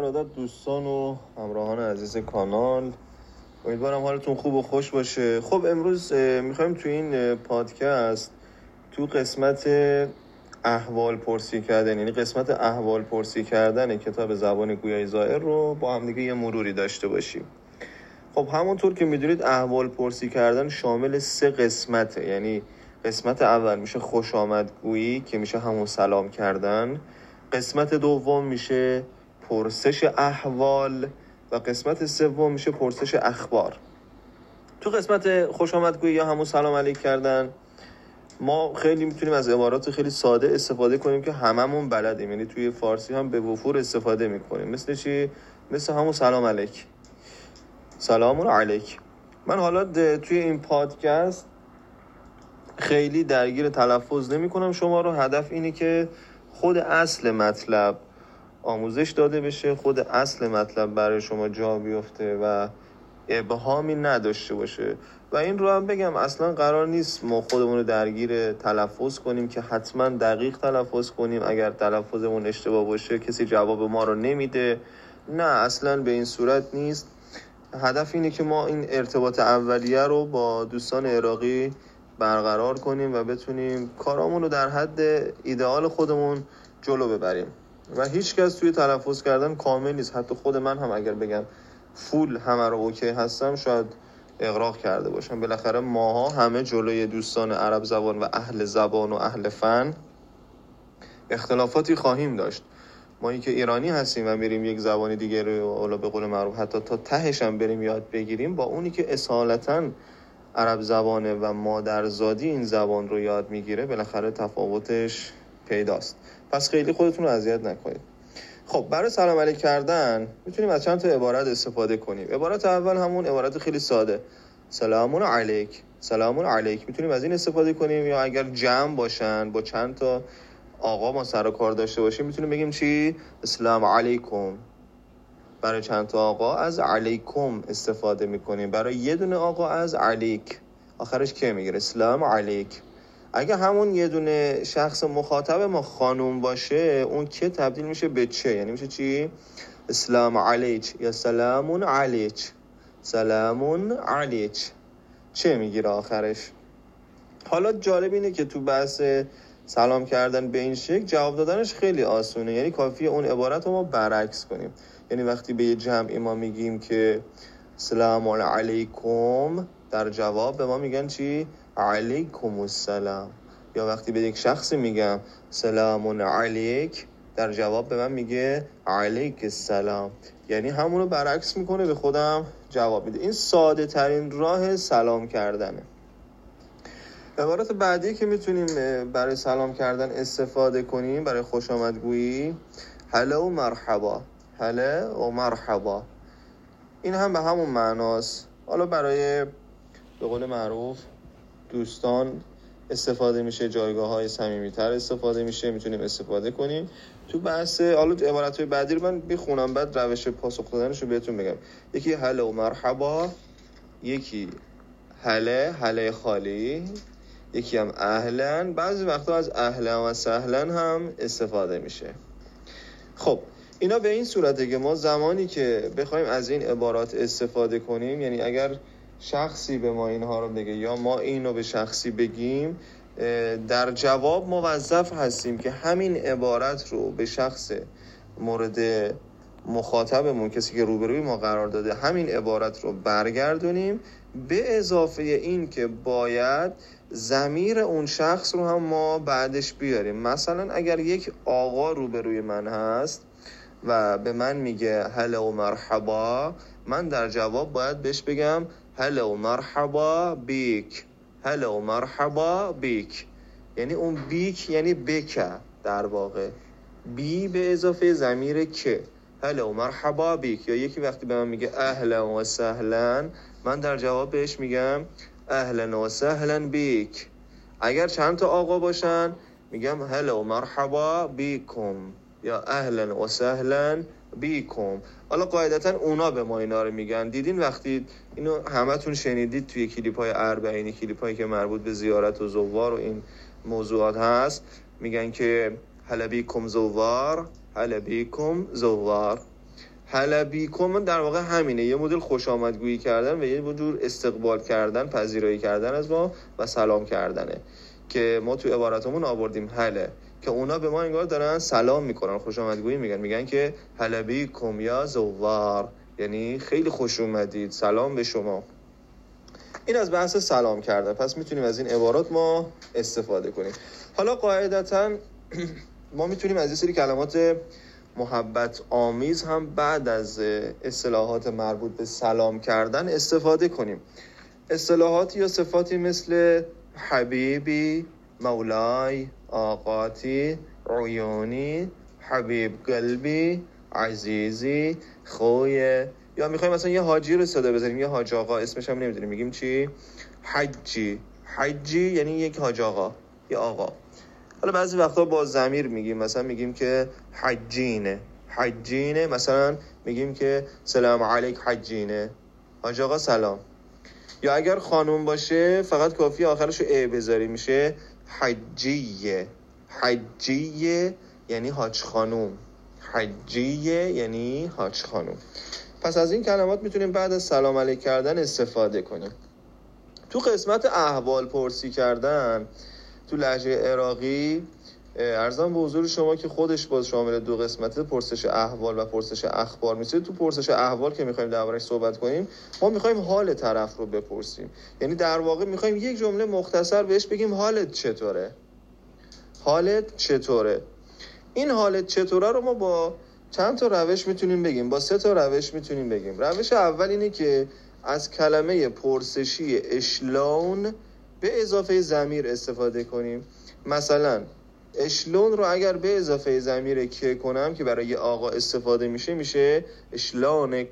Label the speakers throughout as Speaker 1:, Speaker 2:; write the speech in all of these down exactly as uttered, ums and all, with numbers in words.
Speaker 1: ارادت دوستان و همراهان عزیز کانال، امیدوارم حالتون خوب و خوش باشه. خب امروز میخوایم تو این پادکست تو قسمت احوال پرسی کردن، یعنی قسمت احوال پرسی کردن کتاب زبان گویای زائر رو با هم دیگه یه مروری داشته باشیم. خب همونطور که میدونید احوال پرسی کردن شامل سه قسمته، یعنی قسمت اول میشه خوش آمدگویی که میشه همون سلام کردن، قسمت دوم میشه پرسش احوال و قسمت سوم میشه پرسش اخبار. تو قسمت خوش آمدگویی یا همون سلام علیک کردن ما خیلی میتونیم از عبارات خیلی ساده استفاده کنیم که هممون بلدیم، یعنی توی فارسی هم به وفور استفاده میکنیم. مثل چی؟ مثل همون سلام علیک، سلام علیک. من حالا توی این پادکست خیلی درگیر تلفظ نمی کنم شما رو، هدف اینه که خود اصل مطلب آموزش داده بشه، خود اصل مطلب برای شما جا بیفته و ابهامی نداشته باشه. و این رو هم بگم اصلا قرار نیست ما خودمون رو درگیر تلفظ کنیم که حتما دقیق تلفظ کنیم، اگر تلفظمون اشتباه باشه کسی جواب ما رو نمیده، نه اصلا به این صورت نیست. هدف اینه که ما این ارتباط اولیه رو با دوستان عراقی برقرار کنیم و بتونیم کارامون رو در حد ایدئال خودمون جلو ببریم. و هیچ کس توی تلفظ کردن کامل نیست، حتی خود من هم اگر بگم فول همه رو اوکی هستم شاید اغراق کرده باشم. بالاخره ماها همه جلوی دوستان عرب زبان و اهل زبان و اهل فن اختلافاتی خواهیم داشت. ما این که ایرانی هستیم و میریم یک زبانی دیگه رو به قول معروف حتی تا تهش هم بریم یاد بگیریم، با اونی که اصالتاً عرب زبانه و مادرزادی این زبان رو یاد میگیره، بالاخره تفاوتش پیداست. پس خیلی خودتون رو اذیت نکنید. خب برای سلام علیک کردن میتونیم از چند تا عبارت استفاده کنیم. عبارت اول همون عبارت خیلی ساده، سلامون علیک، سلامون علیک، میتونیم از این استفاده کنیم. یا اگر جمع باشن با چند تا آقا ما سر و کار داشته باشیم میتونیم بگیم چی؟ السلام علیکم. برای چند تا آقا از علیکم استفاده میکنیم، برای یه دونه آقا از علیک، آخرش که میگیره السلام علیک. اگه همون یه دونه شخص مخاطب ما خانوم باشه اون که تبدیل میشه به چه، یعنی میشه چی؟ السلام علیک یا سلامون علیک، سلامون علیک، چه میگیره آخرش. حالا جالب اینه که تو بحث سلام کردن به این شکل جواب دادنش خیلی آسونه، یعنی کافیه اون عبارت رو ما برعکس کنیم. یعنی وقتی به یه جمعی ما میگیم که سلام علیکم، در جواب به ما میگن چی؟ علیکم السلام. یا وقتی به یک شخصی میگم سلام علیک، در جواب به من میگه علیک السلام، یعنی همونو برعکس میکنه به خودم جواب میده. این ساده ترین راه سلام کردنه. عبارت بعدی که میتونیم برای سلام کردن استفاده کنیم برای خوش آمدگویی، هلا و مرحبا، هلا و مرحبا. این هم به همون معناست. حالا برای به قول معروف دوستان استفاده میشه، جایگاه های صمیمیتر استفاده میشه، میتونیم استفاده کنیم. تو بحث حالا عبارت های بعدی رو من بخونم بعد روش پاسخ دادنش رو بهتون بگم. یکی هلا و مرحبا، یکی هله هله خالی، یکی هم اهلن. بعضی وقتا از اهلن و سهلن هم استفاده میشه. خب اینا به این صورته که ما زمانی که بخوایم از این عبارات استفاده کنیم، یعنی اگر شخصی به ما اینها رو بگه یا ما اینو به شخصی بگیم، در جواب موظف هستیم که همین عبارت رو به شخص مورد مخاطبمون، کسی که روبروی ما قرار داده، همین عبارت رو برگردونیم، به اضافه این که باید ضمیر اون شخص رو هم ما بعدش بیاریم. مثلا اگر یک آقا روبروی من هست و به من میگه هلا و مرحبا، من در جواب باید بهش بگم هلا و مرحبا بیک، هلا و مرحبا بیک. یعنی اون بیک یعنی بکه در واقع، بی به اضافه ضمیر که، هلا و مرحبا بیک. یا یکی وقتی به من میگه اهلا و سهلا، من در جواب بهش میگم اهلا و سهلا بیک. اگر چند تا آقا باشن میگم هلا و مرحبا بیکم یا اهلا و سهلا بیکم. حالا قاعدتا اونا به ما اینا رو میگن. دیدین وقتی اینو همتون شنیدید توی کلیپ‌های اربعینی، کلیپ‌هایی که مربوط به زیارت و زوار و این موضوعات هست، میگن که هلا بیکم زوار، هلا بیکم زوار، حلبیکم در واقع همینه، یه مدل خوش آمدگویی کردن و یه جور استقبال کردن، پذیرایی کردن از ما و سلام کردنه که ما تو عباراتمون آوردیم هله، که اونا به ما انگار دارن سلام میکنن، خوش آمدگویی میگن، میگن که حلبیکم یا زوار، یعنی خیلی خوش اومدید، سلام به شما. این از بحث سلام کردن. پس میتونیم از این عبارات ما استفاده کنیم. حالا قاعدتاً ما میتونیم از این سری کلمات محبت آمیز هم بعد از اصطلاحات مربوط به سلام کردن استفاده کنیم. اصطلاحاتی یا صفاتی مثل حبیبی، مولای، آقاتی، عیونی، حبیب قلبی، عزیزی، خویه، یا میخوایم مثلا یه حاجی رو صدا بزنیم، یه حاج آقا، اسمش هم نمیدونیم، میگیم چی؟ حجی. حجی یعنی یک حاج آقا، یه آقا. حالا بعضی وقتا با ضمیر میگیم، مثلا میگیم که حجینه، حجینه، مثلا میگیم که سلام علیک حجینه، حاج آقا سلام. یا اگر خانوم باشه فقط کافی آخرشو ا بذاری، میشه حجیه. حجیه یعنی حاج خانوم، حجیه یعنی حاج خانوم. پس از این کلمات میتونیم بعد از سلام علیک کردن استفاده کنیم. تو قسمت احوال پرسی کردن تو لهجه عراقی، عرضم به حضور شما که خودش باز شامل دو قسمته، پرسش احوال و پرسش اخبار میشه. تو پرسش احوال که میخوایم دربارش صحبت کنیم، ما میخوایم حال طرف رو بپرسیم، یعنی در واقع میخوایم یک جمله مختصر بهش بگیم حالت چطوره، حالت چطوره. این حالت چطوره رو ما با چند تا روش میتونیم بگیم، با سه تا روش میتونیم بگیم. روش اول اینه که از کلمه پرسشی اشلون به اضافه ضمیر استفاده کنیم. مثلا اشلون رو اگر به اضافه ضمیر که کنم که برای آقا استفاده میشه، میشه اشلانک،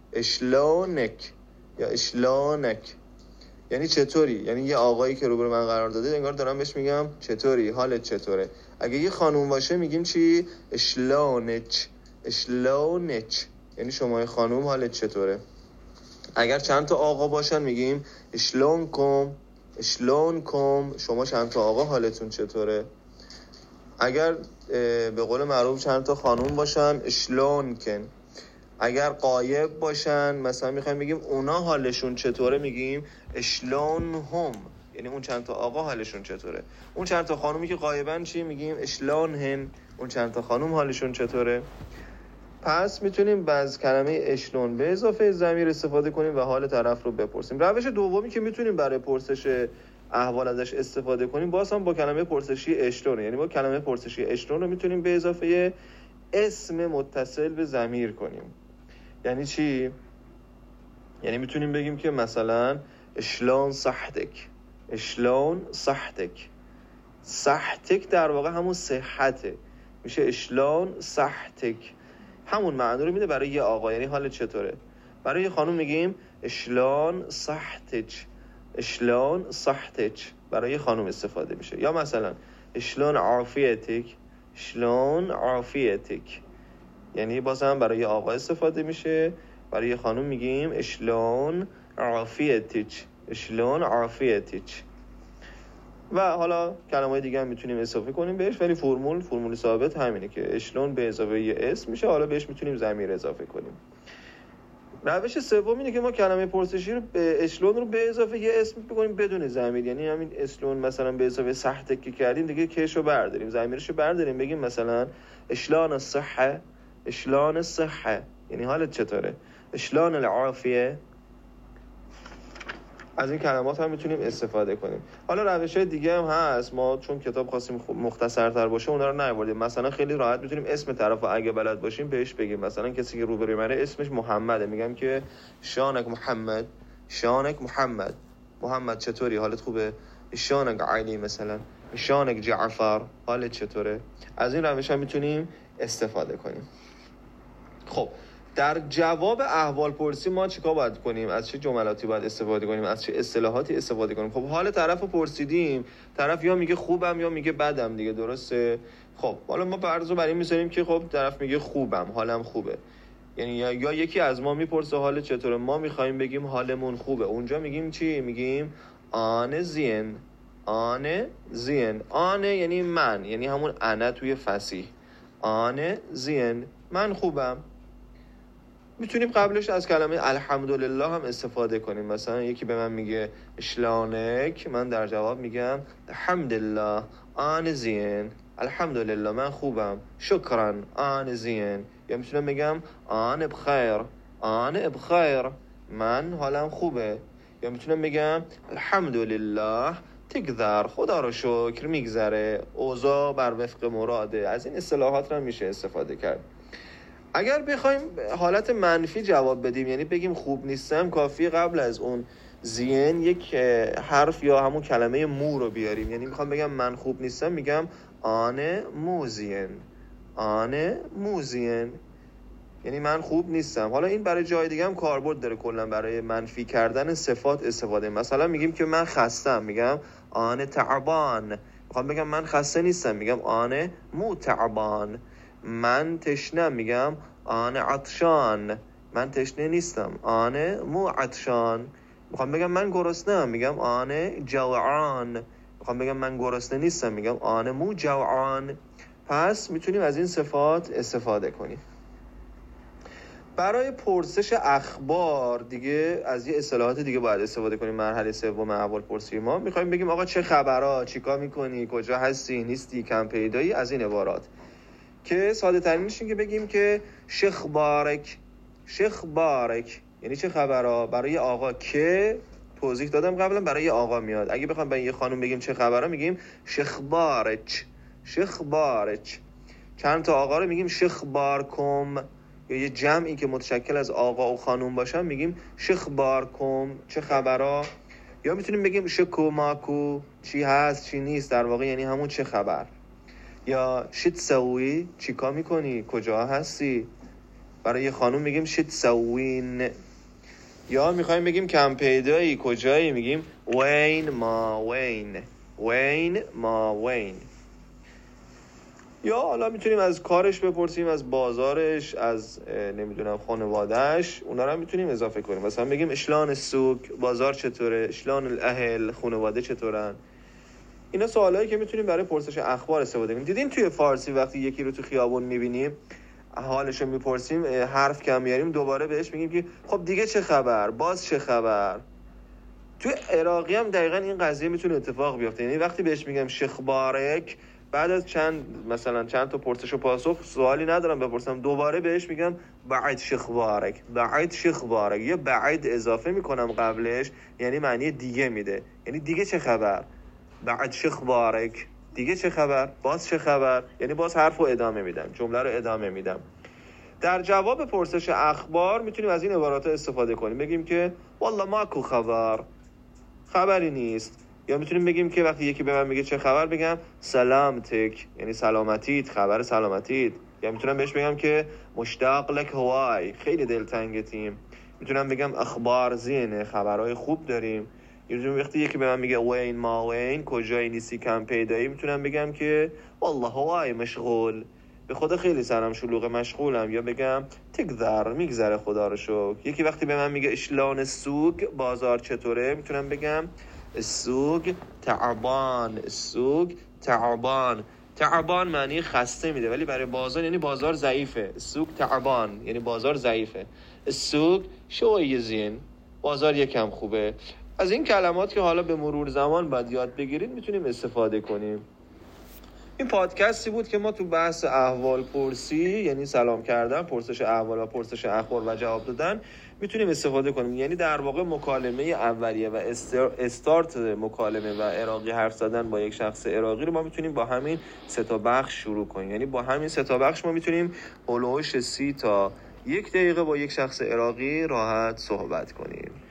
Speaker 1: اشلانک یا اشلانک، یعنی چطوری، یعنی یه آقایی که روبرو من قرار داده انگار دارم بهش میگم چطوری، حالت چطوره. اگه یه خانوم باشه میگیم چی؟ اشلانچ، اشلانچ، یعنی شما خانوم حالت چطوره. اگر چند تا آقا باشن میگیم اشلونکم، اشلونکم، شما چند تا آقا حالتون چطوره. اگر به قول معروف چند تا خانوم باشن اشلونکن. اگر غایب باشن مثلا میخوایم بگیم اونا حالشون چطوره، میگیم اشلونهم، یعنی اون چند تا آقا حالشون چطوره. اون چند تا خانومی که غایبن چی؟ میگیم اشلونهن، اون چند تا خانوم حالشون چطوره. پس میتونیم باز کلمه اشلون به اضافه ضمیر استفاده کنیم و حال طرف رو بپرسیم. روش دومی که میتونیم برای پرسش احوال ازش استفاده کنیم باز هم با کلمه پرسشی اشلون، یعنی با کلمه پرسشی اشلون رو میتونیم به اضافه اسم متصل به ضمیر کنیم. یعنی چی؟ یعنی میتونیم بگیم که مثلا اشلون صحتک، اشلون صحتک. صحتک در واقع همون صحته، میشه اشلون صحتک، همون معنی رو میده برای یه آقا، یعنی حالت چطوره. برای یه خانوم میگیم اشلون صحتک، اشلون صحتک، برای خانوم استفاده میشه. یا مثلا اشلون عافیتک، اشلون عافیتک، یعنی بازم برای آقا استفاده میشه. برای خانوم میگیم اشلون عافیتک، اشلون عافیتک. و حالا کلمه‌های دیگه هم میتونیم اضافه کنیم بهش، ولی فرمول فرمول ثابت همینه که اشلون به اضافه یه اسم میشه، حالا بهش میتونیم ضمیر اضافه کنیم. روش سوم اینه که ما کلمه پرسشی رو به اشلون رو به اضافه یه اسم بکنیم بدون ضمیر، یعنی همین اشلون مثلا به اضافه صحتک که کردیم دیگه کشو برداریم، ضمیرشو برداریم، بگیم مثلا اشلان الصحه، اشلان الصحه، یعنی حالت چطوره. اشلان العافیه. از این کلمات هم میتونیم استفاده کنیم. حالا روش‌های دیگه هم هست، ما چون کتاب خواستیم مختصرتر باشه اونا رو نیاوردیم. مثلا خیلی راحت میتونیم اسم طرفو اگه بلد باشیم بهش بگیم. مثلا کسی که روبروی منه اسمش محمده، میگم که شانک محمد، شانک محمد، محمد چطوری، حالت خوبه. شانک علی مثلا، شانک جعفر، حالت چطوره. از این روش هم میتونیم استفاده کنیم. خب در جواب احوال پرسی ما چیکار باید کنیم؟ از چه جملاتی باید استفاده کنیم؟ از چه اصطلاحاتی استفاده کنیم؟ خب حال طرفو پرسیدیم، طرف یا میگه خوبم یا میگه بدم دیگه، درسته؟ خب حالا ما فرض رو بر این میذاریم که خب طرف میگه خوبم، حالم خوبه، یعنی یا, یا یکی از ما میپرسه حال چطوره، ما میخوایم بگیم حالمون خوبه، اونجا میگیم چی؟ میگیم آن زین، آن زین. آن یعنی من، یعنی همون انا توی فصیح. آن زین، من خوبم. میتونیم قبلش از کلمه الحمدلله هم استفاده کنیم. مثلا یکی به من میگه اشلانک، من در جواب میگم الحمدلله آن زین، الحمدلله من خوبم، شکرا آن زین. یا میتونم بگم آن بخیر، آن بخیر من حالم خوبه. یا میتونم بگم الحمدلله تگذر، خدا رو شکر میگذره، اوضاع بر وفق مراده. از این اصطلاحات رو میشه استفاده کرد. اگر بخوایم حالت منفی جواب بدیم، یعنی بگیم خوب نیستم، کافی قبل از اون زین یک حرف یا همون کلمه مو رو بیاریم. یعنی میخوام بگم من خوب نیستم، میگم آن موزین، آن موزین، یعنی من خوب نیستم. حالا این برای جای دیگه هم کاربرد داره، کلا برای منفی کردن صفات استفاده. مثلا میگیم که من خستم، میگم آن تعبان. میخوام بگم من خسته نیستم، میگم آن مو تعبان. من تشنم، میگم آن عطشان، من تشنه نیستم، آن مو عطشان. میخوام بگم من گرسنه‌ام، میگم آن جوعان. میخوام بگم من گرسنه نیستم، میگم آن مو جوعان. پس میتونیم از این صفات استفاده کنیم. برای پرسش اخبار دیگه از یه اصطلاحات دیگه باید استفاده کنیم. مرحله سوم احوال پرسی ما میخوایم بگیم آقا چه خبرها، چیکار میکنی، کجا هستی، نیستی، کم پیدایی، از این عبارات. که ساده ترینش این که بگیم که شیخ بارک، شیخ بارک یعنی چه خبرها. برای آقا که توضیح دادم قبلا، برای آقا میاد. اگه بخوام برای یه خانم بگیم چه خبرها، میگیم شیخ بارک، شیخ بارک. چند تا آقا رو میگیم شیخ بارکم، یا یه جمعی که متشکل از آقا و خانوم باشن میگیم شیخ بارکم، چه خبرها. یا میتونیم بگیم شکو ماکو، چی هست چی نیست، در واقع یعنی همون چه خبر. یا شیت سوی، چی کار میکنی، کجا هستی. برای یه خانوم میگیم شیت سوین. یا میخوایم بگیم کم پیدایی، کجایی، میگیم وین ما وین، وین ما وین. یا حالا میتونیم از کارش بپرسیم، از بازارش، از نمیدونم خانوادهش، اونا رو هم میتونیم اضافه کنیم. مثلا بگیم اشلان السوق، بازار چطوره، اشلان الاهل، خانواده چطورن. اینا سوالایی که میتونیم برای پرسش اخبار استفاده کنیم. دیدین توی فارسی وقتی یکی رو تو خیابون میبینیم، حالشو میپرسیم، حرف کم میاریم، دوباره بهش میگیم که خب دیگه چه خبر، باز چه خبر. توی عراقی هم دقیقاً این قضیه میتونه اتفاق بیفته. یعنی وقتی بهش میگم شیخ بارک، بعد از چند مثلا چند تا پرسش و پاسخ، سوالی ندارم بپرسم، دوباره بهش میگم بعد شیخ بارک، بعد شیخ بارک، یا بعد اضافه میکنم قبلش، یعنی معنی دیگه میده. یعنی دیگه چه خبر، بعد شیخ بارک، دیگه چه خبر، باز چه خبر، یعنی باز حرفو ادامه میدم، جمله رو ادامه میدم. در جواب پرسش اخبار میتونیم از این عبارات استفاده کنیم. بگیم که والله ماکو خبر، خبری نیست. یا میتونیم بگیم که وقتی یکی به من میگه چه خبر، بگم سلامتک، یعنی سلامتیت، خبر سلامتیت. یا میتونم بهش بگم که مشتاق لک هوای، خیلی دلتنگتیم. میتونم بگم اخبار زینه، خبرهای خوب داریم. یا وقتی یکی به من میگه وین ما وین، کجایی، نیستی، کم پیدایی، میتونم بگم که والله هوای مشغول، به خدا خیلی سرم شلوغه، مشغولم. یا بگم تگذر، میگذره، خدا رو شکر. یکی وقتی به من میگه اشلان السوق، بازار چطوره، میتونم بگم السوق تعبان، السوق تعبان. تعبان معنی خسته میده، ولی برای بازار یعنی بازار ضعیفه. السوق تعبان یعنی بازار ضعیفه. السوق شویه زین، بازار یکم خوبه. از این کلمات که حالا به مرور زمان باید یاد بگیرید میتونیم استفاده کنیم. این پادکستی بود که ما تو بحث احوال پرسی، یعنی سلام کردن، پرسش احوال و پرسش اخبار و جواب دادن، میتونیم استفاده کنیم. یعنی در واقع مکالمه اولیه و استارت مکالمه و عراقی حرف زدن با یک شخص عراقی رو ما میتونیم با همین سه تا بخش شروع کنیم. یعنی با همین سه تا بخش ما میتونیم هولوش سی تا یک دقیقه با یک شخص عراقی راحت صحبت کنیم.